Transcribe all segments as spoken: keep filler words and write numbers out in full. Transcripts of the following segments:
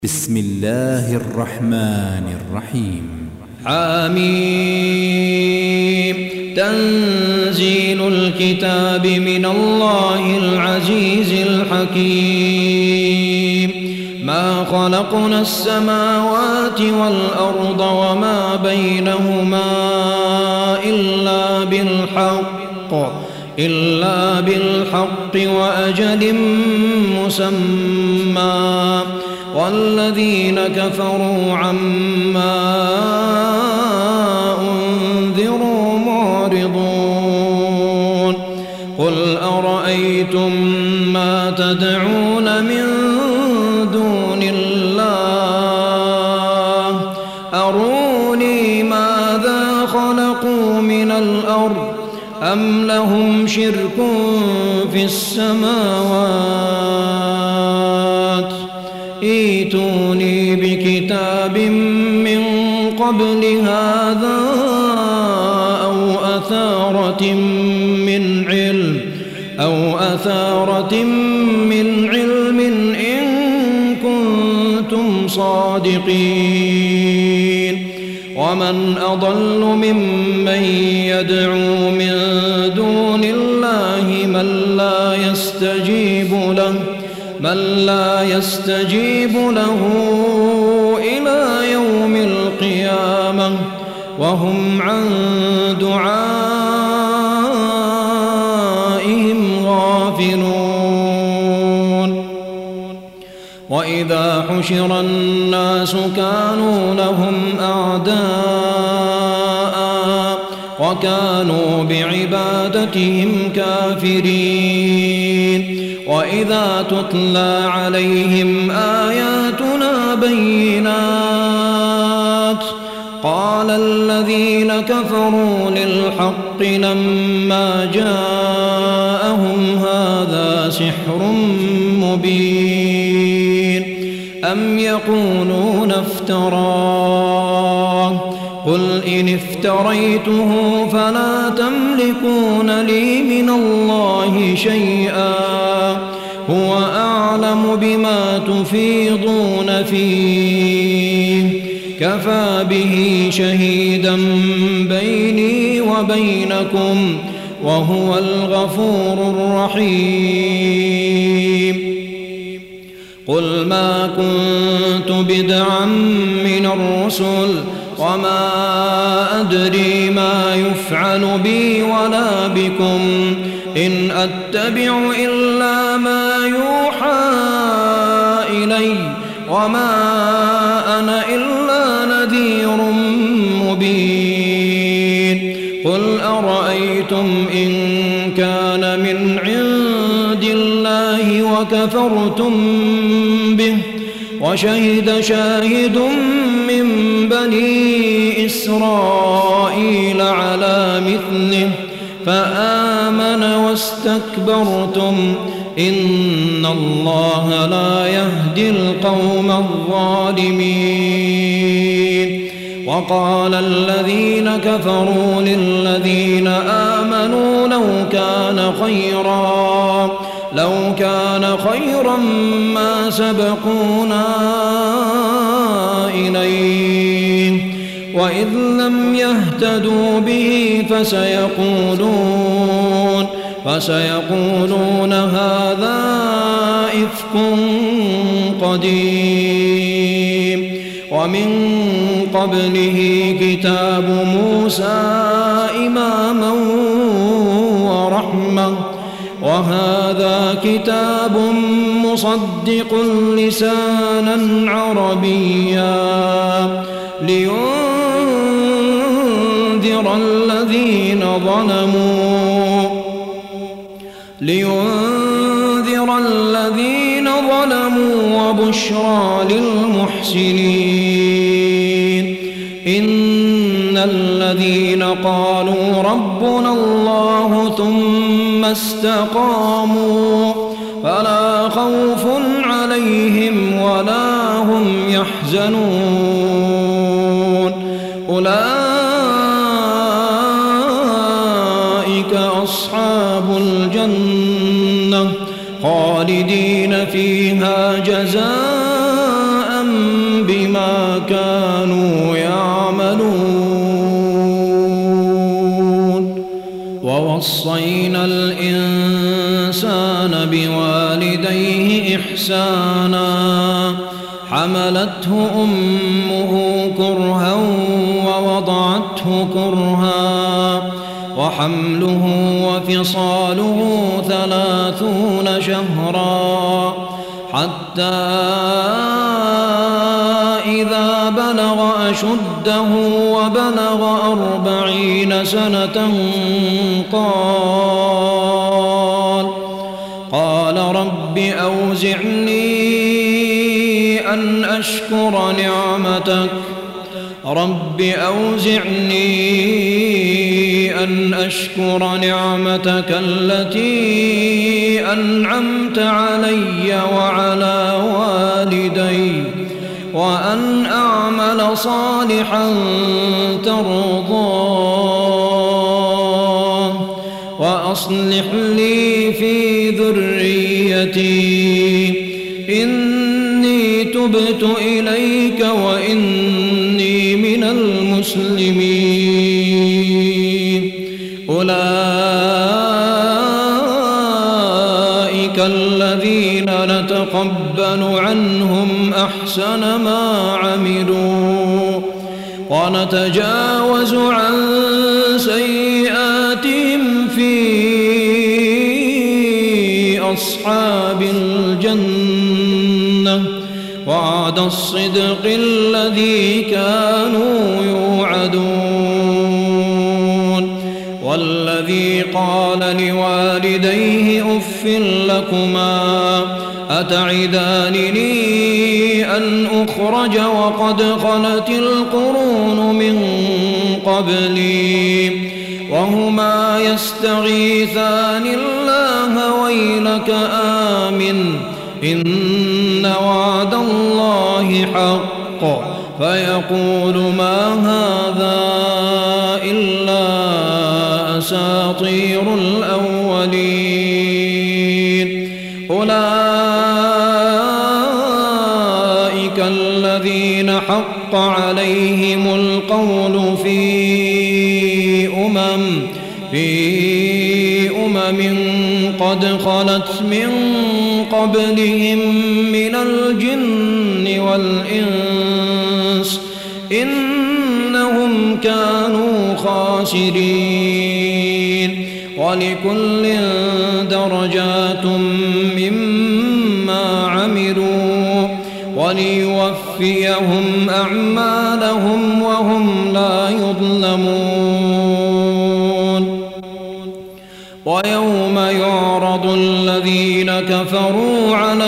بسم الله الرحمن الرحيم. حميم. تنزيل الكتاب من الله العزيز الحكيم. ما خلقنا السماوات والأرض وما بينهما إلا بالحق إلا بالحق وأجل مسمى والذين كفروا عما أنذروا معرضون. قل أرأيتم ما تدعون من دون الله أروني ماذا خلقوا من الأرض أم لهم شرك في السماوات ائتوني بكتاب من قبل هذا أو أثارة من علم أو أثارة من علم إن كنتم صادقين. ومن أضل ممن يدعو من دون الله من لا يستجيب له من لا يستجيب له إلى يوم القيامة وهم عن دعائهم غافلون. وإذا حشر الناس كانوا لهم أعداء وكانوا بعبادتهم كافرين. وإذا تتلى عليهم آياتنا بينات قال الذين كفروا للحق لما جاءهم هذا سحر مبين أم يقولون افتراه قل إن افتريته فلا تملكون لي من الله شيئا هو أعلم بما تفيضون فيه كفى به شهيدا بيني وبينكم وهو الغفور الرحيم. قل ما كنت بدعا من الرسل وما أدري ما يفعل بي ولا بكم إن أتبع إلا ما يوحى إلي وما أنا إلا نذير مبين. قل أرأيتم إن كان من عند الله وكفرتم به وشهد شاهد من بني إسرائيل على مثله فآمن واستكبرتم إن الله لا يهدي القوم الظالمين. وقال الذين كفروا للذين آمنوا لو كان خيرا لو كان خيرا ما سبقونا إليه وإذ لم يهتدوا به فسيقولون فسيقولون هذا إفك قديم. ومن قبله كتاب موسى إماما ورحمة وهذا كتاب مصدق لسانا عربيا لينذر الذين ظلموا لينذر الذين ظلموا وبشرى للمحسنين. إن الذين قالوا ربنا الله ثم استقاموا فلا خوف عليهم ولا هم يحزنون أولئك أصحاب الجنة خالدين فيها جزاء كانوا يعملون. ووصينا الإنسان بوالديه إحسانا حملته أمه كرها ووضعته كرها وحمله وفصاله ثلاثون شهرا حتى إذا بلغ أشده وبلغ أربعين سنة قال قال رب أوزعني أن أشكر نعمتك رب أوزعني أن أشكر نعمتك التي أنعمت علي وعلى والدي وأن أعمل صالحا ترضاه وأصلح لي في ذريتي إني تبت إليك وإني من المسلمين. أولئك الذين نتقبل عنهم أحسن ما عملوا ونتجاوز عن سيئاتهم في أصحاب الجنة وعد الصدق الذي كانوا يوعدون. والذي قال لوالديه أف لكما أتعدانني أن أخرج وقد خلت القرون من قبلي وهما يستغيثان الله ويلك آمن إن وعد الله حق فيقول ما هذا إلا أساطير الأولين. أولئك الذين حق عليهم القول في أمم في أمم قد خلت من قبلهم من الجن والإنس إنهم كانوا خاسرين. ولكل درجات مما عملوا وليوفيهم أعمالهم وهم لا يظلمون. ويوم يعرض الذين كفروا على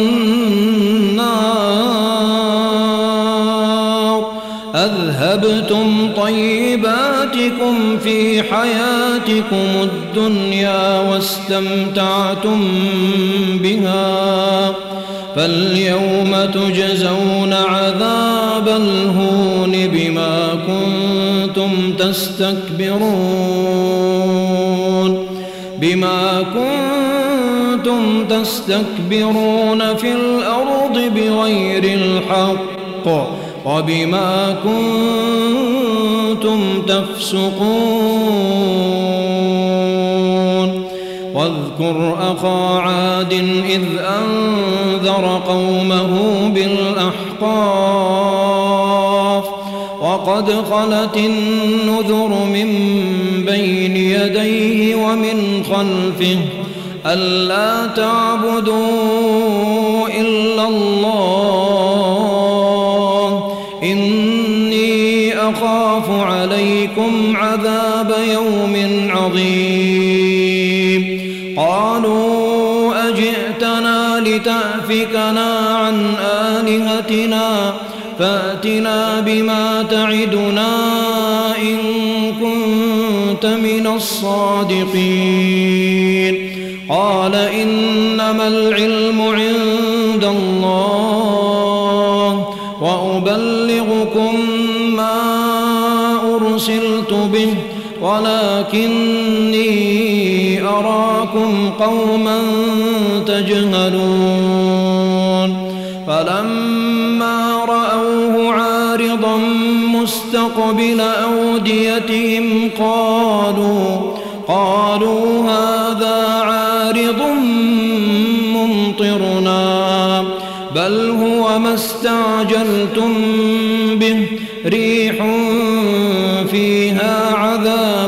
النار أذهبتم طيباتكم في حياتكم الدنيا واستمتعتم بها فاليوم تجزون عذاب الهون بما كنتم تستكبرون بما كنتم تستكبرون في الأرض بغير الحق وبما كنتم تفسقون. واذكر أخا عاد إذ أنذر قومه بالأحقاف وقد خلت النذر من بين يديه ومن خلفه ألا تعبدوا إلا الله إني أخاف عليكم عذاب يوم عظيم. قالوا أجئتنا لتأفكنا عن آلهتنا فأتنا بما تعدنا إن كنت من الصادقين. قال إنما العلم عند الله وأبلغكم ما أرسلت به ولكني أراكم قوما تجهلون. فلما رأوه عارضا مستقبل أوديتهم قالوا قالوا هذا عارض ممطرنا بل هو ما استعجلتم به ريح فيها عذاب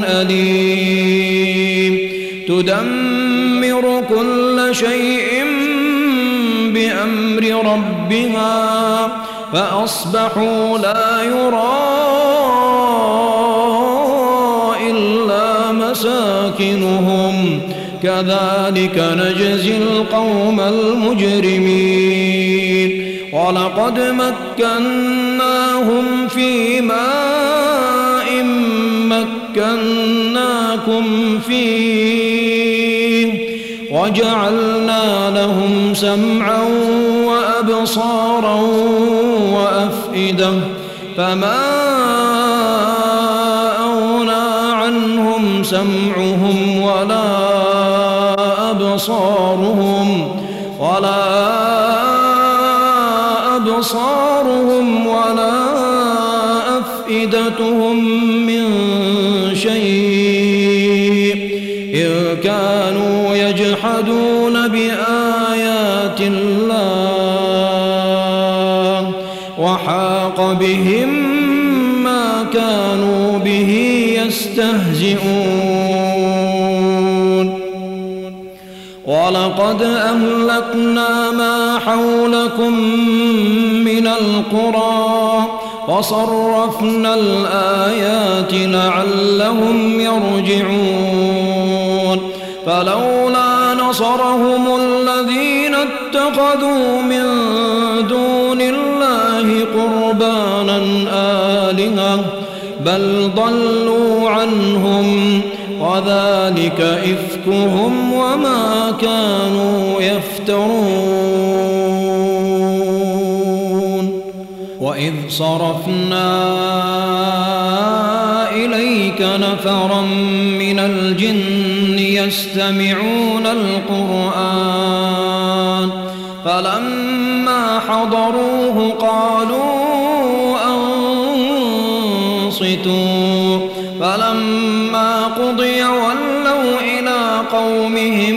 أليم تدمر كل شيء بأمر ربها فأصبحوا لا يرى إلا مساكنهم كذلك نجزي القوم المجرمين ولقد مكناهم في ماء مكناكم فيه وجعلنا لهم سمعا وأبصارا وأفئدة فما أغنى عنهم سمعهم ولا أبصارهم ولا أبصارهم ولا أفئدتهم من شيء إذ كانوا يجحدون بآيات الله وحاق بهم ما كانوا به يستهزئون ولقد أهلكنا ما حولكم من القرى وصرفنا الآيات لعلهم يرجعون فلولا نصرهم الذين اتخذوا من دون الله قربانا آلهة بل ضلوا عنهم وذلك إفكهم وما كانوا يفترون وإذ صرفنا إليك نفرا من الجن يستمعون القرآن فلما حضروه قالوا أنصتوا فلما قضي ولوا إلى قومهم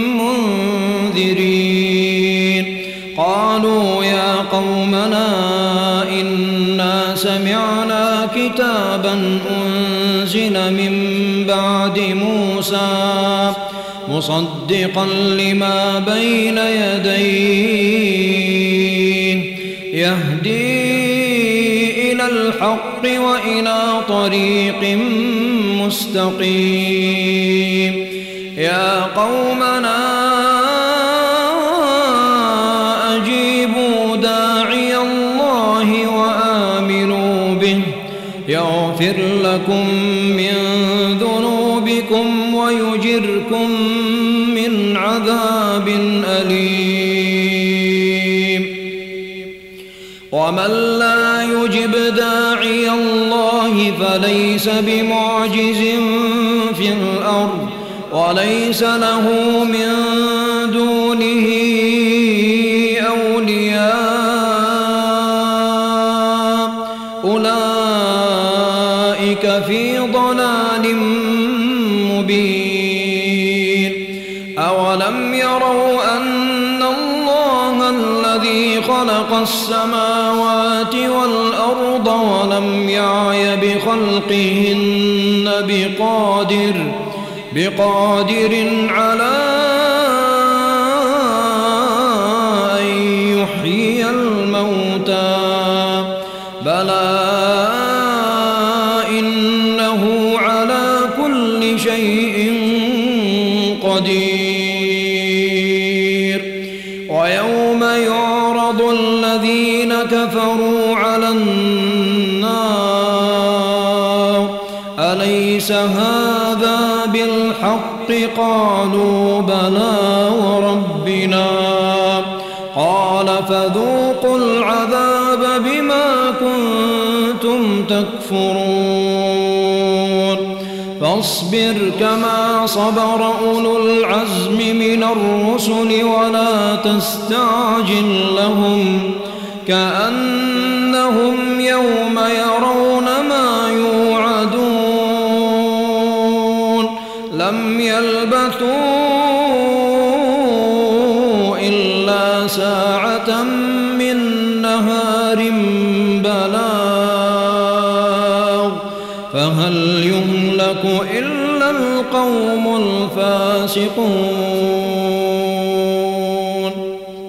منذرين قالوا يا قومنا إنا سمعنا كتابا أنزل من بعد موسى مصدقا لما بين يديه يهدي إلى الحق وإلى طريق مستقيم يا قومنا أجيبوا داعي الله وآمنوا به يغفر لكم من ذنوبكم ويجركم من عذاب أليم ومن لا يجب داعي الله فليس بمعجز في الأرض وليس له من دونه أولياء أولئك في ضلال مبين أولم يروا أن الله الذي خلق السماوات والأرض ولم يعي بخلقهن بقادر بقادر على أن يحيي الموتى بلى إنه على كل شيء قدير ويوم يعرض الذين كفروا على النار أليس هذا بالحق قالوا بلى وربنا قال فذوقوا العذاب بما كنتم تكفرون فاصبر كما صبر أولو العزم من الرسل ولا تستعجل لهم كأنهم يوم يرون لم يلبثوا إلا ساعة من نهار بلاغ فهل يهلك إلا القوم الفاسقون